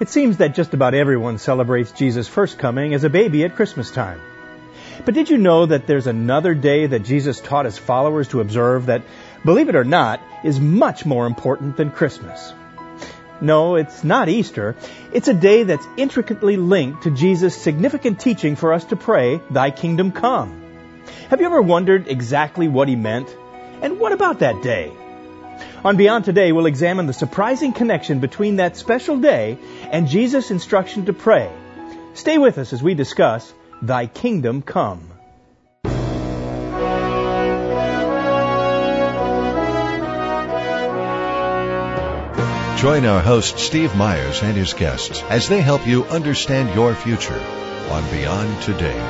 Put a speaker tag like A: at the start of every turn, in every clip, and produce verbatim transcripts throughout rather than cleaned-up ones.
A: It seems that just about everyone celebrates Jesus' first coming as a baby at Christmas time. But did you know that there's another day that Jesus taught his followers to observe that, believe it or not, is much more important than Christmas? No, it's not Easter. It's a day that's intricately linked to Jesus' significant teaching for us to pray, "Thy kingdom come." Have you ever wondered exactly what he meant? And what about that day? On Beyond Today, we'll examine the surprising connection between that special day and Jesus' instruction to pray. Stay with us as we discuss Thy Kingdom Come.
B: Join our host Steve Myers and his guests as they help you understand your future on Beyond Today.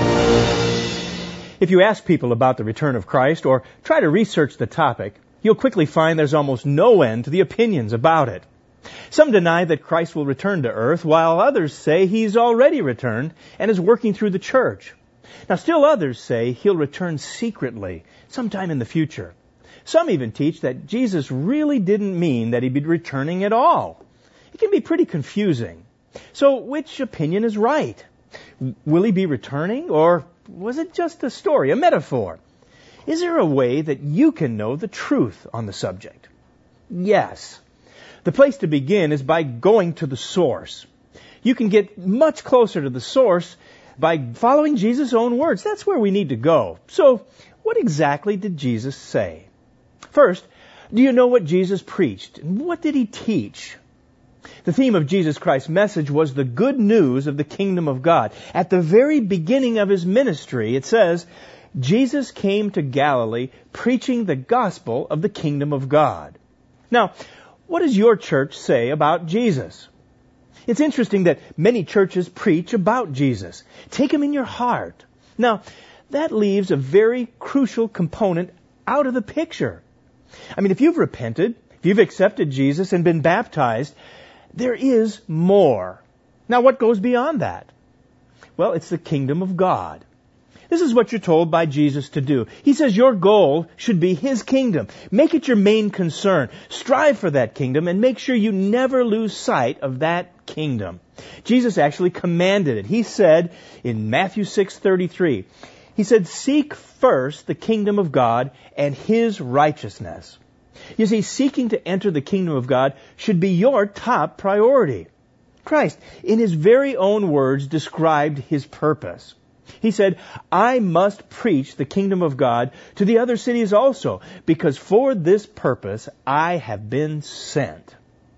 A: If you ask people about the return of Christ or try to research the topic, you'll quickly find there's almost no end to the opinions about it. Some deny that Christ will return to earth, while others say he's already returned and is working through the church. Now, still others say he'll return secretly, sometime in the future. Some even teach that Jesus really didn't mean that he'd be returning at all. It can be pretty confusing. So, which opinion is right? Will he be returning, or was it just a story, a metaphor? Is there a way that you can know the truth on the subject? Yes. The place to begin is by going to the source. You can get much closer to the source by following Jesus' own words. That's where we need to go. So, what exactly did Jesus say? First, do you know what Jesus preached? And what did he teach? The theme of Jesus Christ's message was the good news of the kingdom of God. At the very beginning of his ministry, it says, Jesus came to Galilee preaching the gospel of the kingdom of God. Now, what does your church say about Jesus? It's interesting that many churches preach about Jesus. Take him in your heart. Now, that leaves a very crucial component out of the picture. I mean, if you've repented, if you've accepted Jesus and been baptized, there is more. Now, what goes beyond that? Well, it's the kingdom of God. This is what you're told by Jesus to do. He says your goal should be his kingdom. Make it your main concern. Strive for that kingdom and make sure you never lose sight of that kingdom. Jesus actually commanded it. He said in Matthew six thirty-three, he said, "Seek first the kingdom of God and his righteousness." You see, seeking to enter the kingdom of God should be your top priority. Christ, in his very own words, described his purpose. He said, "I must preach the kingdom of God to the other cities also, because for this purpose I have been sent."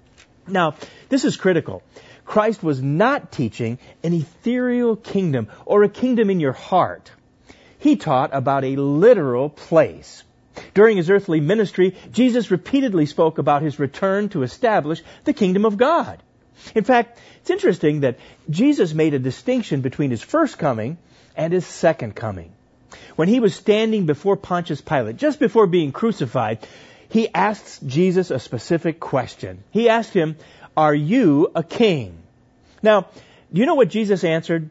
A: Now, this is critical. Christ was not teaching an ethereal kingdom or a kingdom in your heart. He taught about a literal place. During his earthly ministry, Jesus repeatedly spoke about his return to establish the kingdom of God. In fact, it's interesting that Jesus made a distinction between his first coming and his second coming. When he was standing before Pontius Pilate, just before being crucified, he asks Jesus a specific question. He asked him, "Are you a king?" Now, do you know what Jesus answered?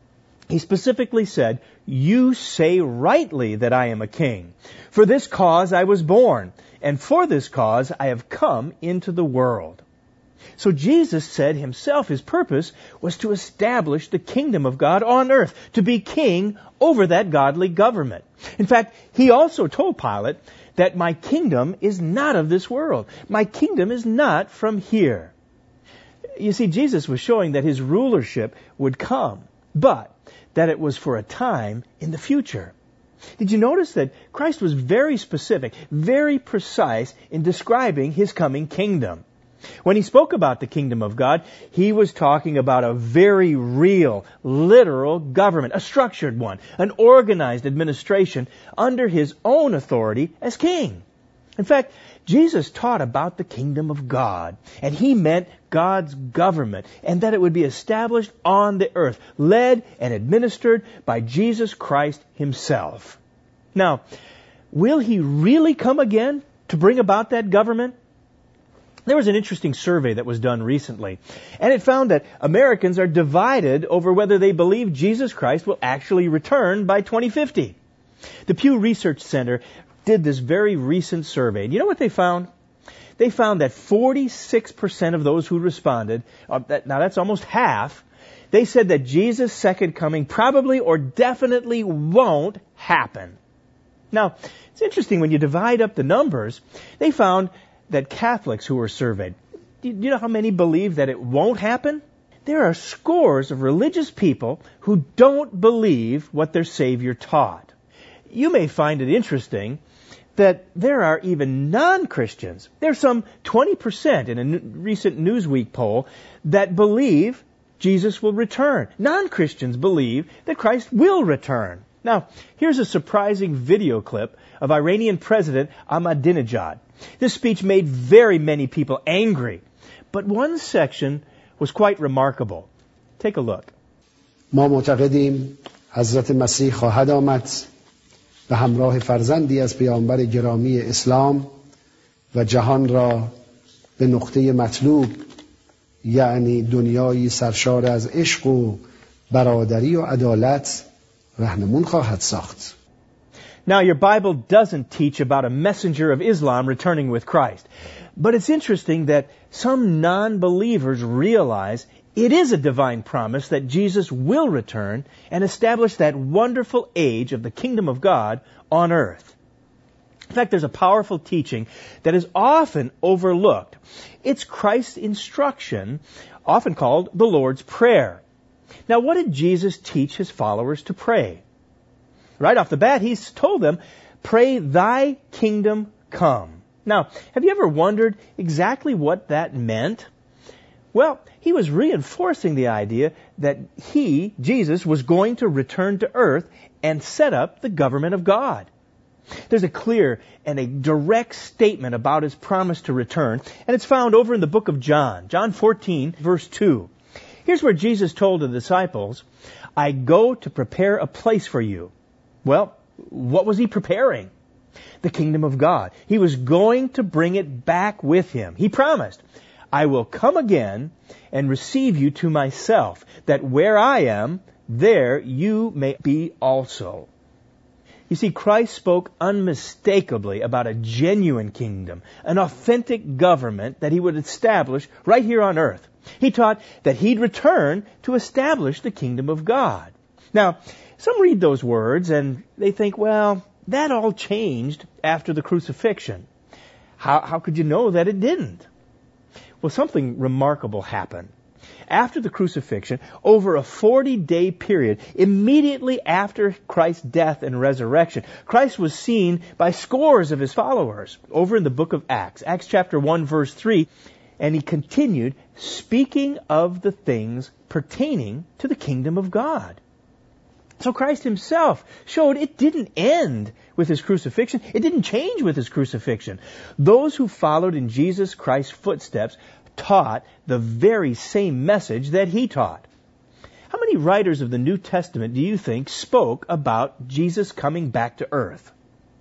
A: He specifically said, "You say rightly that I am a king. For this cause I was born, and for this cause I have come into the world." So Jesus said himself his purpose was to establish the kingdom of God on earth, to be king over that godly government. In fact, he also told Pilate that my kingdom is not of this world. My kingdom is not from here. You see, Jesus was showing that his rulership would come, but that it was for a time in the future. Did you notice that Christ was very specific, very precise in describing his coming kingdom? When he spoke about the kingdom of God, he was talking about a very real, literal government, a structured one, an organized administration under his own authority as king. In fact, Jesus taught about the kingdom of God, and he meant God's government, and that it would be established on the earth, led and administered by Jesus Christ himself. Now, will he really come again to bring about that government? There was an interesting survey that was done recently, and it found that Americans are divided over whether they believe Jesus Christ will actually return by twenty fifty. The Pew Research Center did this very recent survey. And you know what they found? they found that forty-six percent of those who responded, uh, that, now that's almost half, they said that Jesus' second coming probably or definitely won't happen. Now, it's interesting when you divide up the numbers, they found that Catholics who were surveyed, do you know how many believe that it won't happen? There are scores of religious people who don't believe what their Savior taught. You may find it interesting that there are even non-Christians. There's some twenty percent in a recent Newsweek poll that believe Jesus will return. Non-Christians believe that Christ will return. Now, here's a surprising video clip of Iranian President Ahmadinejad. This speech made very many people angry, but one section was quite remarkable. Take a look.
C: ما معتقدیم حضرت مسیح خواهد آمد به همراه فرزندی از پیامبر گرامی اسلام و جهان را به نقطه مطلوب یعنی دنیایی سرشار از عشق و برادری و عدالت رهنمون خواهد ساخت.
A: Now, your Bible doesn't teach about a messenger of Islam returning with Christ. But it's interesting that some non-believers realize it is a divine promise that Jesus will return and establish that wonderful age of the kingdom of God on earth. In fact, there's a powerful teaching that is often overlooked. It's Christ's instruction, often called the Lord's Prayer. Now, what did Jesus teach his followers to pray? Right off the bat, he's told them, pray thy kingdom come. Now, have you ever wondered exactly what that meant? Well, he was reinforcing the idea that he, Jesus, was going to return to earth and set up the government of God. There's a clear and a direct statement about his promise to return, and it's found over in the book of John, John fourteen, verse two. Here's where Jesus told the disciples, I go to prepare a place for you. Well, what was he preparing? The kingdom of God. He was going to bring it back with him. He promised, I will come again and receive you to myself, that where I am, there you may be also. You see, Christ spoke unmistakably about a genuine kingdom, an authentic government that he would establish right here on earth. He taught that he'd return to establish the kingdom of God. Now, some read those words and they think, well, that all changed after the crucifixion. How, how could you know that it didn't? Well, something remarkable happened. After the crucifixion, over a forty-day period, immediately after Christ's death and resurrection, Christ was seen by scores of his followers over in the book of Acts, Acts chapter one, verse three, and he continued speaking of the things pertaining to the kingdom of God. So Christ himself showed it didn't end with his crucifixion. It didn't change with his crucifixion. Those who followed in Jesus Christ's footsteps taught the very same message that he taught. How many writers of the New Testament do you think spoke about Jesus coming back to earth?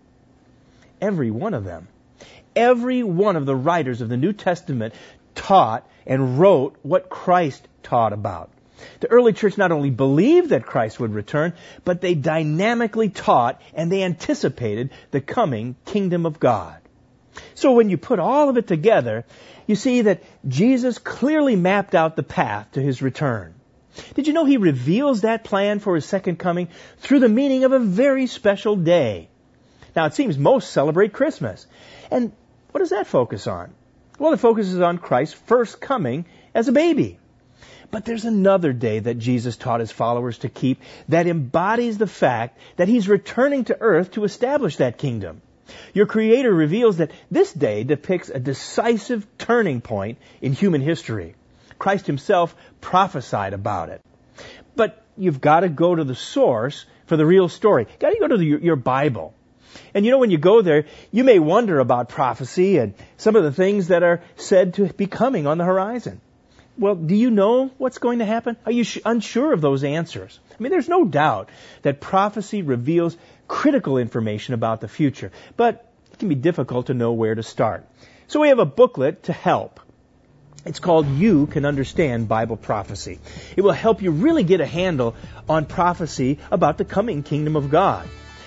A: Every one of them. Every one of the writers of the New Testament taught and wrote what Christ taught about. The early church not only believed that Christ would return, but they dynamically taught and they anticipated the coming kingdom of God. So when you put all of it together, you see that Jesus clearly mapped out the path to his return. Did you know he reveals that plan for his second coming through the meaning of a very special day? Now, it seems most celebrate Christmas. And what does that focus on? Well, it focuses on Christ's first coming as a baby. But there's another day that Jesus taught his followers to keep that embodies the fact that he's returning to earth to establish that kingdom. Your Creator reveals that this day depicts a decisive turning point in human history. Christ himself prophesied about it. But you've got to go to the source for the real story. You've got to go to the, your Bible. And you know, when you go there, you may wonder about prophecy and some of the things that are said to be coming on the horizon. Well, do you know what's going to happen? Are you sh- unsure of those answers? I mean, there's no doubt that prophecy reveals critical information about the future, but it can be difficult to know where to start. So we have a booklet to help. It's called You Can Understand Bible Prophecy. It will help you really get a handle on prophecy about the coming kingdom of God.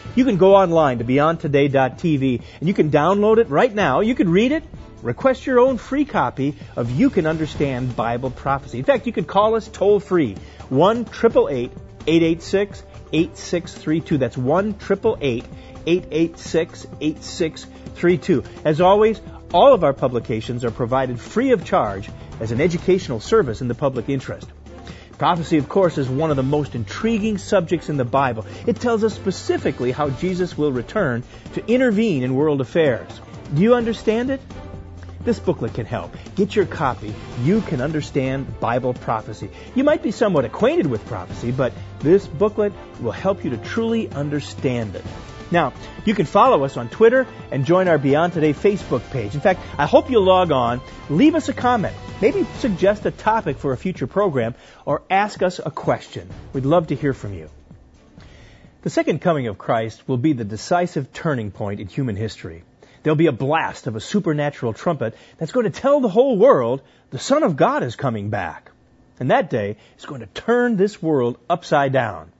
A: You can go online to beyond today dot t v and you can download it right now. You can read it, request your own free copy of You Can Understand Bible Prophecy. In fact, you can call us toll free, one eight eight eight, eight eight six, eight six three two. That's one eight eight eight, eight eight six, eight six three two. As always, all of our publications are provided free of charge as an educational service in the public interest. Prophecy, of course, is one of the most intriguing subjects in the Bible. It tells us specifically how Jesus will return to intervene in world affairs. Do you understand it? This booklet can help. Get your copy. You Can Understand Bible Prophecy. You might be somewhat acquainted with prophecy, but this booklet will help you to truly understand it. Now, you can follow us on Twitter and join our Beyond Today Facebook page. In fact, I hope you'll log on, leave us a comment, maybe suggest a topic for a future program, or ask us a question. We'd love to hear from you. The second coming of Christ will be the decisive turning point in human history. There'll be a blast of a supernatural trumpet that's going to tell the whole world the Son of God is coming back. And that day is going to turn this world upside down.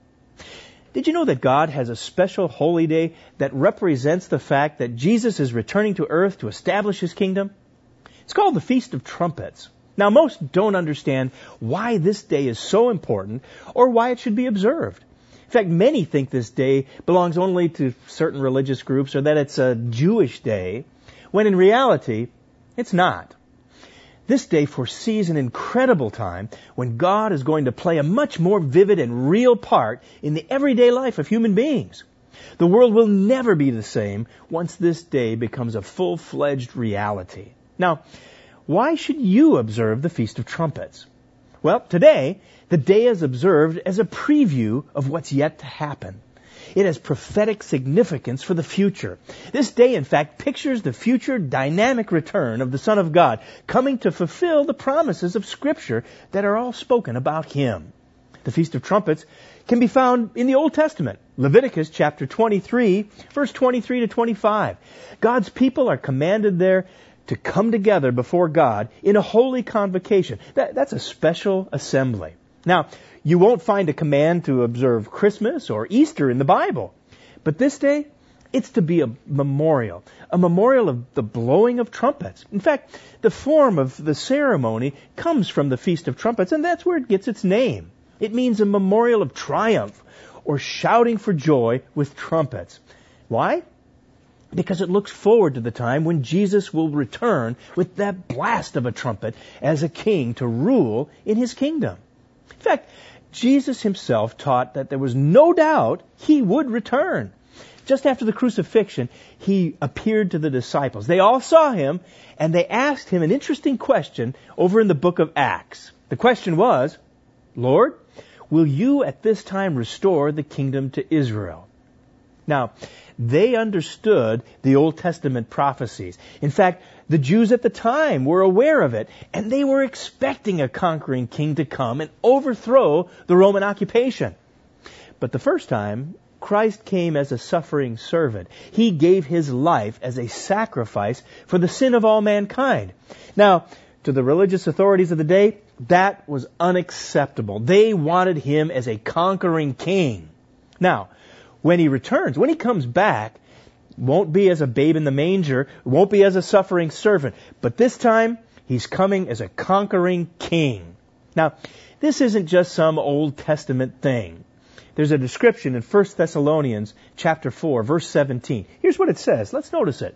A: Did you know that God has a special holy day that represents the fact that Jesus is returning to earth to establish His kingdom? It's called the Feast of Trumpets. Now, most don't understand why this day is so important or why it should be observed. In fact, many think this day belongs only to certain religious groups or that it's a Jewish day, when in reality, it's not. This day foresees an incredible time when God is going to play a much more vivid and real part in the everyday life of human beings. The world will never be the same once this day becomes a full-fledged reality. Now, why should you observe the Feast of Trumpets? Well, today, the day is observed as a preview of what's yet to happen. It has prophetic significance for the future. This day, in fact, pictures the future dynamic return of the Son of God, coming to fulfill the promises of Scripture that are all spoken about Him. The Feast of Trumpets can be found in the Old Testament. Leviticus chapter twenty-three, verse twenty-three to twenty-five. God's people are commanded there to come together before God in a holy convocation. That, that's a special assembly. Now, you won't find a command to observe Christmas or Easter in the Bible. But this day, it's to be a memorial, a memorial of the blowing of trumpets. In fact, the form of the ceremony comes from the Feast of Trumpets, and that's where it gets its name. It means a memorial of triumph or shouting for joy with trumpets. Why? Because it looks forward to the time when Jesus will return with that blast of a trumpet as a king to rule in His kingdom. In fact, Jesus Himself taught that there was no doubt He would return. Just after the crucifixion, He appeared to the disciples. They all saw Him, and they asked Him an interesting question over in the book of Acts. The question was, Lord, will You at this time restore the kingdom to Israel? Now, they understood the Old Testament prophecies. In fact, the Jews at the time were aware of it, and they were expecting a conquering king to come and overthrow the Roman occupation. But the first time, Christ came as a suffering servant. He gave His life as a sacrifice for the sin of all mankind. Now, to the religious authorities of the day, that was unacceptable. They wanted Him as a conquering king. Now, when He returns, when He comes back, won't be as a babe in the manger, won't be as a suffering servant, but this time He's coming as a conquering king. Now, this isn't just some Old Testament thing. There's a description in First Thessalonians chapter four, verse seventeen. Here's what it says. Let's notice it.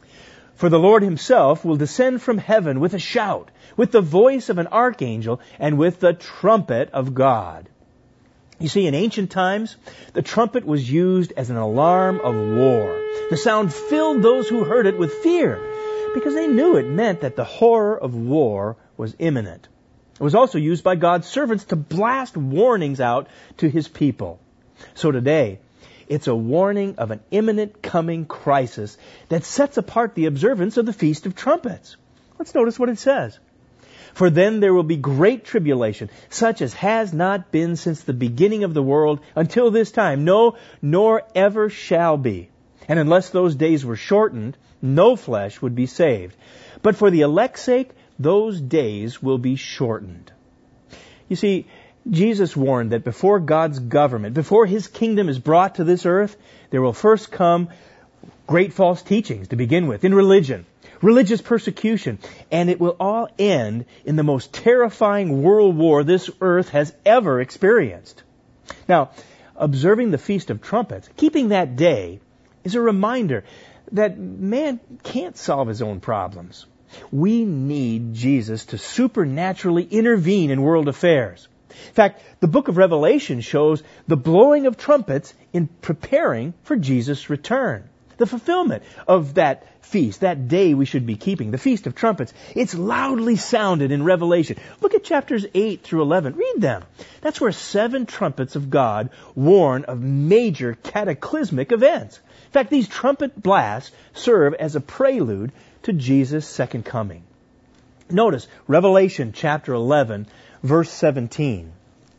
A: For the Lord Himself will descend from heaven with a shout, with the voice of an archangel, and with the trumpet of God. You see, in ancient times, the trumpet was used as an alarm of war. The sound filled those who heard it with fear, because they knew it meant that the horror of war was imminent. It was also used by God's servants to blast warnings out to His people. So today, it's a warning of an imminent coming crisis that sets apart the observance of the Feast of Trumpets. Let's notice what it says. For then there will be great tribulation, such as has not been since the beginning of the world until this time, no, nor ever shall be. And unless those days were shortened, no flesh would be saved. But for the elect's sake, those days will be shortened. You see, Jesus warned that before God's government, before His kingdom is brought to this earth, there will first come great false teachings to begin with in religion, religious persecution, and it will all end in the most terrifying world war this earth has ever experienced. Now, observing the Feast of Trumpets, keeping that day, is a reminder that man can't solve his own problems. We need Jesus to supernaturally intervene in world affairs. In fact, the book of Revelation shows the blowing of trumpets in preparing for Jesus' return. The fulfillment of that feast, that day we should be keeping, the Feast of Trumpets, it's loudly sounded in Revelation. Look at chapters eight through eleven. Read them. That's where seven trumpets of God warn of major cataclysmic events. In fact, these trumpet blasts serve as a prelude to Jesus' second coming. Notice Revelation chapter eleven, verse seventeen.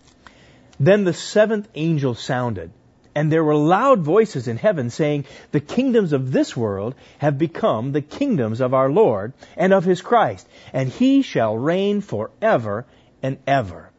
A: Then the seventh angel sounded, and there were loud voices in heaven saying, "The kingdoms of this world have become the kingdoms of our Lord and of His Christ, and He shall reign forever and ever."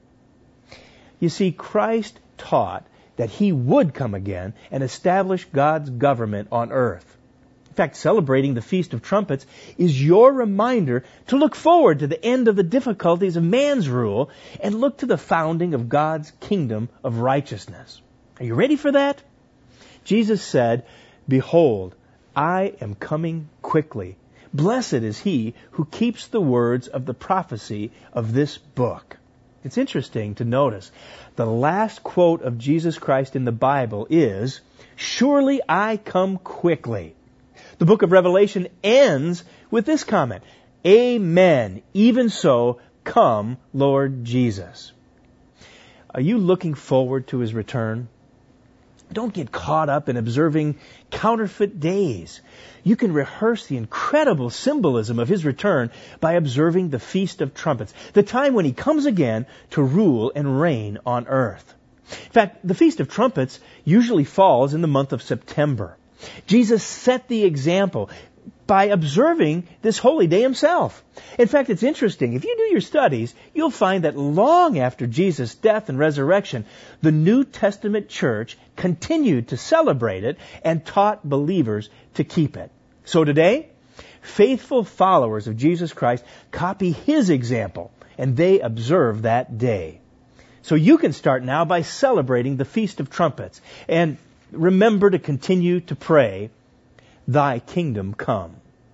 A: You see, Christ taught that He would come again and establish God's government on earth. In fact, celebrating the Feast of Trumpets is your reminder to look forward to the end of the difficulties of man's rule and look to the founding of God's kingdom of righteousness. Are you ready for that? Jesus said, "Behold, I am coming quickly. Blessed is he who keeps the words of the prophecy of this book." It's interesting to notice the last quote of Jesus Christ in the Bible is, "Surely I come quickly." The book of Revelation ends with this comment, "Amen, even so, come, Lord Jesus." Are you looking forward to His return? Don't get caught up in observing counterfeit days. You can rehearse the incredible symbolism of His return by observing the Feast of Trumpets, the time when He comes again to rule and reign on earth. In fact, the Feast of Trumpets usually falls in the month of September. Jesus set the example by observing this holy day Himself. In fact, it's interesting. If you do your studies, you'll find that long after Jesus' death and resurrection, the New Testament church continued to celebrate it and taught believers to keep it. So today, faithful followers of Jesus Christ copy His example, and they observe that day. So you can start now by celebrating the Feast of Trumpets. And remember to continue to pray, "Thy kingdom come."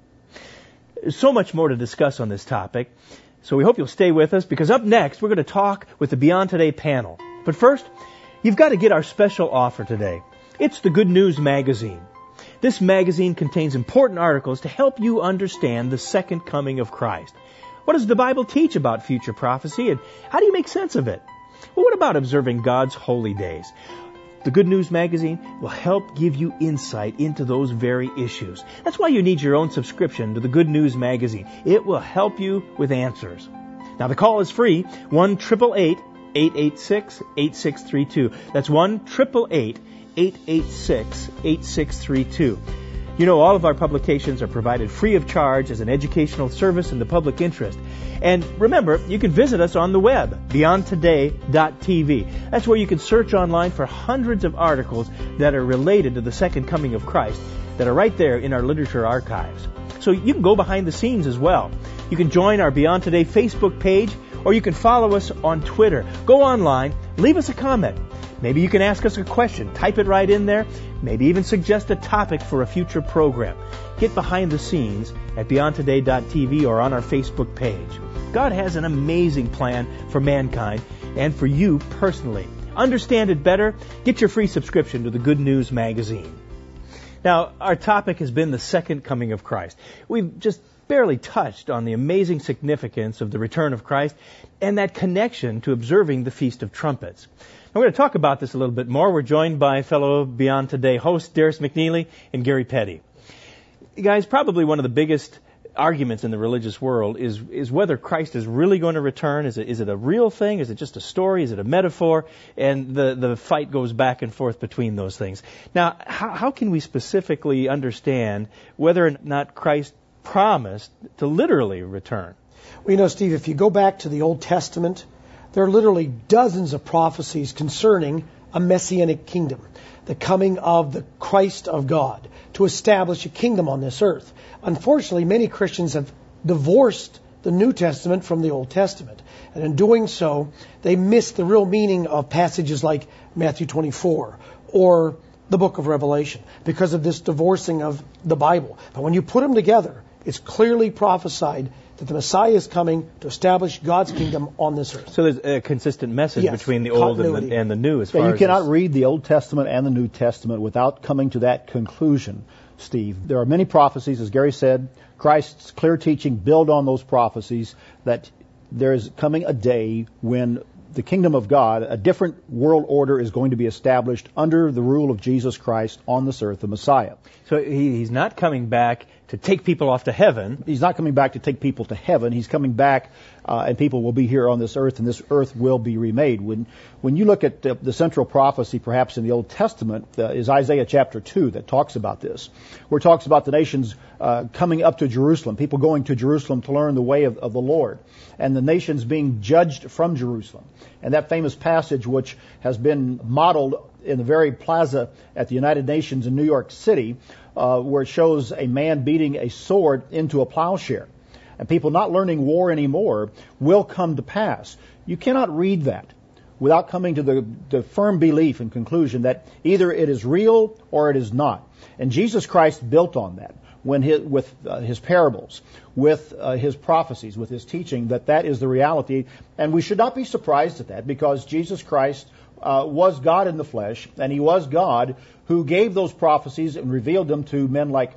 A: There's so much more to discuss on this topic, so we hope you'll stay with us, because up next we're going to talk with the Beyond Today panel. But first, you've got to get our special offer today. It's the Good News Magazine. This magazine contains important articles to help you understand the second coming of Christ. What does the Bible teach about future prophecy, and how do you make sense of it? Well, what about observing God's holy days? The Good News Magazine will help give you insight into those very issues. That's why you need your own subscription to the Good News Magazine. It will help you with answers. Now, the call is free, one eight eight eight, eight eight six, eight six three two. That's one eight eight eight, eight eight six, eight six three two. You know, all of our publications are provided free of charge as an educational service in the public interest. And remember, you can visit us on the web, beyond today dot t v. That's where you can search online for hundreds of articles that are related to the second coming of Christ that are right there in our literature archives. So you can go behind the scenes as well. You can join our Beyond Today Facebook page, or you can follow us on Twitter. Go online, leave us a comment. Maybe you can ask us a question. Type it right in there. Maybe even suggest a topic for a future program. Get behind the scenes at beyond today dot t v or on our Facebook page. God has an amazing plan for mankind and for you personally. Understand it better? Get your free subscription to the Good News Magazine. Now, our topic has been the second coming of Christ. We've just barely touched on the amazing significance of the return of Christ and that connection to observing the Feast of Trumpets. We're going to talk about this a little bit more. We're joined by fellow Beyond Today hosts Darius McNeely and Gary Petty. You guys, probably one of the biggest arguments in the religious world is is whether Christ is really going to return. Is it is it a real thing? Is it just a story? Is it a metaphor? And the, the fight goes back and forth between those things. Now, how, how can we specifically understand whether or not Christ promised to literally return?
D: Well, you know, Steve, if you go back to the Old Testament, there are literally dozens of prophecies concerning a messianic kingdom, the coming of the Christ of God to establish a kingdom on this earth. Unfortunately, many Christians have divorced the New Testament from the Old Testament. And in doing so, they miss the real meaning of passages like Matthew twenty-four or the book of Revelation because of this divorcing of the Bible. But when you put them together, it's clearly prophesied that the Messiah is coming to establish God's kingdom on this earth.
A: So there's a consistent message
D: Yes,
A: between the Old and
D: continuity.
A: the, and the New as
E: Yeah,
A: far
E: you
A: as
E: cannot
A: this-
E: read the Old Testament and the New Testament without coming to that conclusion, Steve. There are many prophecies, as Gary said. Christ's clear teaching build on those prophecies that there is coming a day when the kingdom of God, a different world order is going to be established under the rule of Jesus Christ on this earth, the Messiah.
A: So he, he's not coming back to take people off to heaven.
E: He's not coming back to take people to heaven. He's coming back, uh, and people will be here on this earth, and this earth will be remade. When when you look at the, the central prophecy, perhaps in the Old Testament, uh, is Isaiah chapter two that talks about this, where it talks about the nations uh, coming up to Jerusalem, people going to Jerusalem to learn the way of, of the Lord, and the nations being judged from Jerusalem. And that famous passage, which has been modeled in the very plaza at the United Nations in New York City, uh, where it shows a man beating a sword into a plowshare. And people not learning war anymore will come to pass. You cannot read that without coming to the, the firm belief and conclusion that either it is real or it is not. And Jesus Christ built on that when his, with uh, his parables, with uh, his prophecies, with his teaching, that that is the reality. And we should not be surprised at that, because Jesus Christ uh, was God in the flesh, and he was God who gave those prophecies and revealed them to men like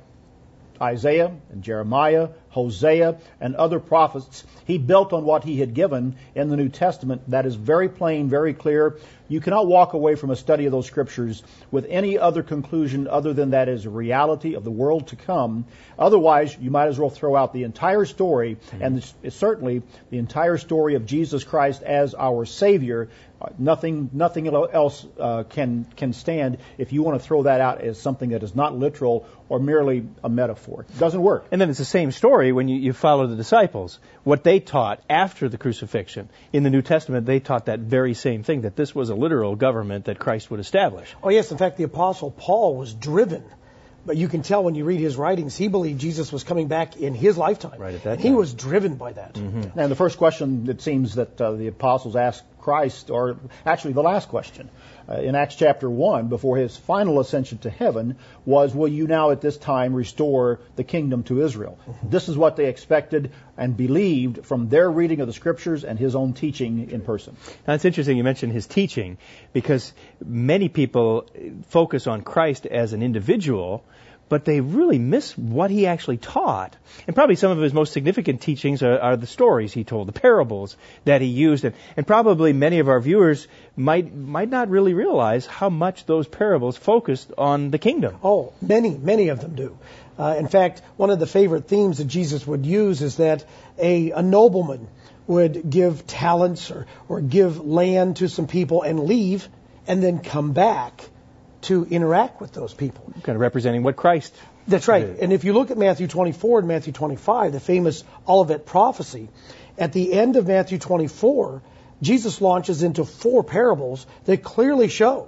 E: Isaiah and Jeremiah, Hosea, and other prophets. He built on what he had given in the New Testament. That is very plain, very clear. You cannot walk away from a study of those scriptures with any other conclusion other than that is a reality of the world to come. Otherwise, you might as well throw out the entire story, mm-hmm. and it's, it's certainly the entire story of Jesus Christ as our Savior. Uh, nothing, nothing else uh, can can stand if you want to throw that out as something that is not literal or merely a metaphor. It doesn't work.
A: And then it's the same story when you, you follow the disciples. What they taught after the crucifixion. In the New Testament, they taught that very same thing, that this was a literal government that Christ would establish.
D: Oh, yes. In fact, the Apostle Paul was driven. But you can tell when you read his writings, he believed Jesus was coming back in his lifetime.
A: Right at that
D: He
A: time.
D: was driven by that.
A: Mm-hmm.
E: And the first question, it seems, that uh, the apostles asked Christ, or actually the last question, uh, in Acts chapter one, before his final ascension to heaven, was, will you now at this time restore the kingdom to Israel? Mm-hmm. This is what they expected and believed from their reading of the scriptures and his own teaching in person.
A: Now, it's interesting you mentioned his teaching, because many people focus on Christ as an individual, but they really miss what he actually taught. And probably some of his most significant teachings are, are the stories he told, the parables that he used. And, and probably many of our viewers might might not really realize how much those parables focused on the kingdom.
D: Oh, many, many of them do. Uh, in fact, one of the favorite themes that Jesus would use is that a, a nobleman would give talents or, or give land to some people and leave, and then come back to interact with those people.
A: Kind of representing what Christ
D: That's right.
A: did.
D: And if you look at Matthew twenty-four and Matthew twenty-five, the famous Olivet prophecy, at the end of Matthew twenty-four, Jesus launches into four parables that clearly show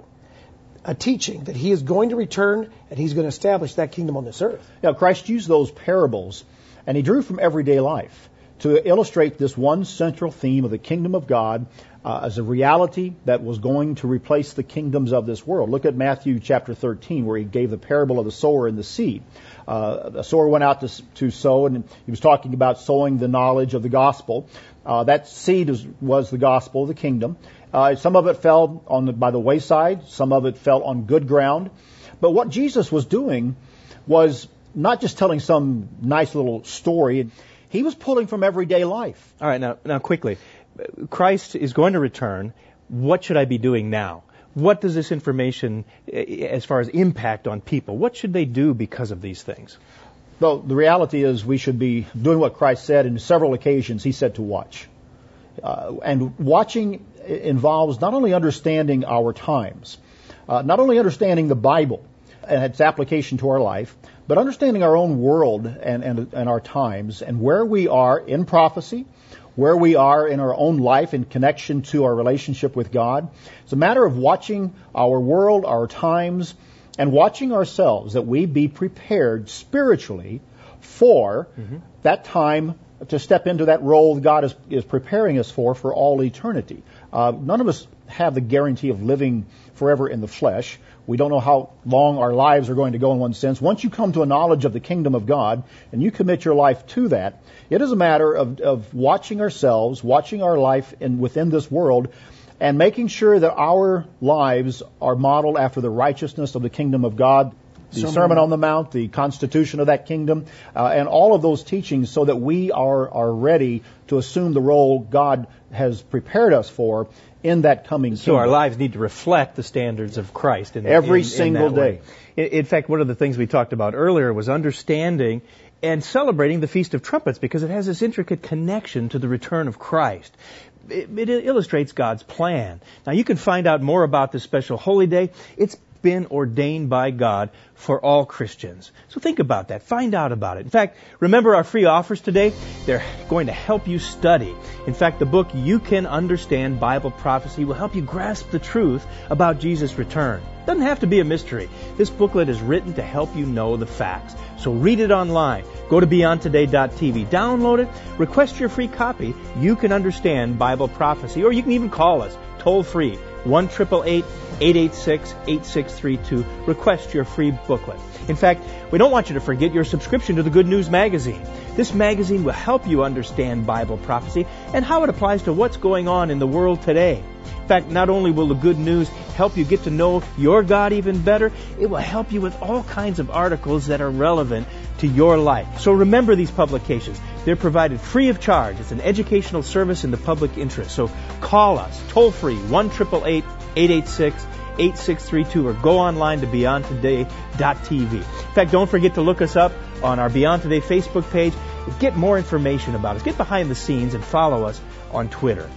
D: a teaching that he is going to return and he's going to establish that kingdom on this earth.
E: Now, Christ used those parables, and he drew from everyday life to illustrate this one central theme of the kingdom of God uh, as a reality that was going to replace the kingdoms of this world. Look at Matthew chapter thirteen, where he gave the parable of the sower and the seed. Uh, a sower went out to, to sow, and he was talking about sowing the knowledge of the gospel. Uh, that seed was, was the gospel of the kingdom. Uh, some of it fell on the, by the wayside. Some of it fell on good ground. But what Jesus was doing was not just telling some nice little story. He was pulling from everyday life.
A: All right, now, now quickly. Christ is going to return. What should I be doing now? What does this information, as far as impact on people, what should they do because of these things?
E: Though the reality is we should be doing what Christ said. In several occasions, he said to watch. Uh, and watching involves not only understanding our times, uh, not only understanding the Bible and its application to our life, but understanding our own world and, and, and our times and where we are in prophecy, where we are in our own life in connection to our relationship with God. It's a matter of watching our world, our times, and watching ourselves, that we be prepared spiritually for mm-hmm. that time to step into that role God is, is preparing us for, for all eternity. Uh, none of us have the guarantee of living forever in the flesh. We don't know how long our lives are going to go in one sense. Once you come to a knowledge of the kingdom of God and you commit your life to that, it is a matter of, of watching ourselves, watching our life in, within this world, and making sure that our lives are modeled after the righteousness of the kingdom of God, the so Sermon on the Mount, the constitution of that kingdom, uh, and all of those teachings, so that we are, are ready to assume the role God has prepared us for in that coming kingdom.
A: So our lives need to reflect the standards of Christ in,
E: every
A: in,
E: single
A: in
E: day.
A: In, in fact, one of the things we talked about earlier was understanding and celebrating the Feast of Trumpets, because it has this intricate connection to the return of Christ. It, it illustrates God's plan. Now, you can find out more about this special holy day. It's been ordained by God for all Christians. So think about that. Find out about it. In fact, remember our free offers today? They're going to help you study. In fact, the book You Can Understand Bible Prophecy will help you grasp the truth about Jesus' return. It doesn't have to be a mystery. This booklet is written to help you know the facts. So read it online. Go to beyond today dot t v. Download it. Request your free copy. You Can Understand Bible Prophecy. Or you can even call us toll free. one eight eight eight, eight eight six, eight six three two. Request your free booklet. In fact, we don't want you to forget your subscription to the Good News Magazine. This magazine will help you understand Bible prophecy and how it applies to what's going on in the world today. In fact, not only will the good news help you get to know your God even better, it will help you with all kinds of articles that are relevant to your life. So remember these publications. They're provided free of charge. It's an educational service in the public interest. So call us toll free, one eight eight eight, eight eight six, eight six three two, or go online to beyond today dot t v. In fact, don't forget to look us up on our Beyond Today Facebook page. Get more information about us. Get behind the scenes and follow us on Twitter.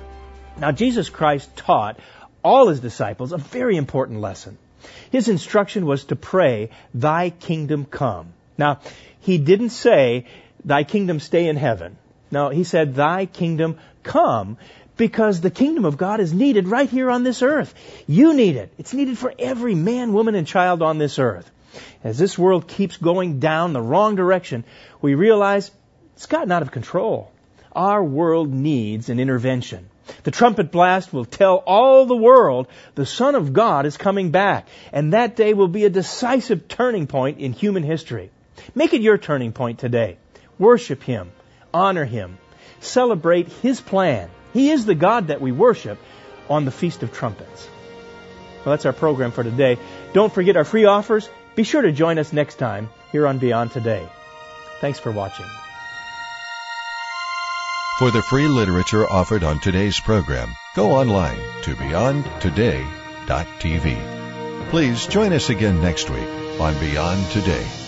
A: Now, Jesus Christ taught all His disciples a very important lesson. His instruction was to pray, "Thy kingdom come." Now, He didn't say, "Thy kingdom stay in heaven." No, He said, "Thy kingdom come," because the kingdom of God is needed right here on this earth. You need it. It's needed for every man, woman, and child on this earth. As this world keeps going down the wrong direction, we realize it's gotten out of control. Our world needs an intervention. The trumpet blast will tell all the world the Son of God is coming back, and that day will be a decisive turning point in human history. Make it your turning point today. Worship Him. Honor Him. Celebrate His plan. He is the God that we worship on the Feast of Trumpets. Well, that's our program for today. Don't forget our free offers. Be sure to join us next time here on Beyond Today. Thanks for watching.
B: For the free literature offered on today's program, go online to beyond today dot t v. Please join us again next week on Beyond Today.